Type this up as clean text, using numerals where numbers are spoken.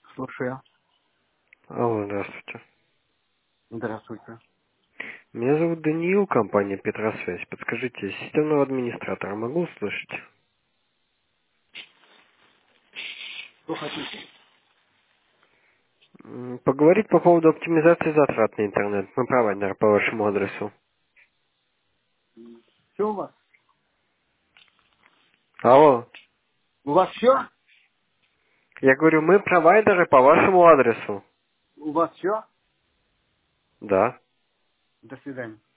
Слушаю. Алло, здравствуйте. Здравствуйте. Меня зовут Даниил, компания Петросвязь. Подскажите, системного администратора могу услышать? Что хотите? Поговорить по поводу оптимизации затрат на интернет. Мы провайдер по вашему адресу. Все у вас? Алло. У вас все? Я говорю, мы провайдеры по вашему адресу. У вас все? Да. До свидания.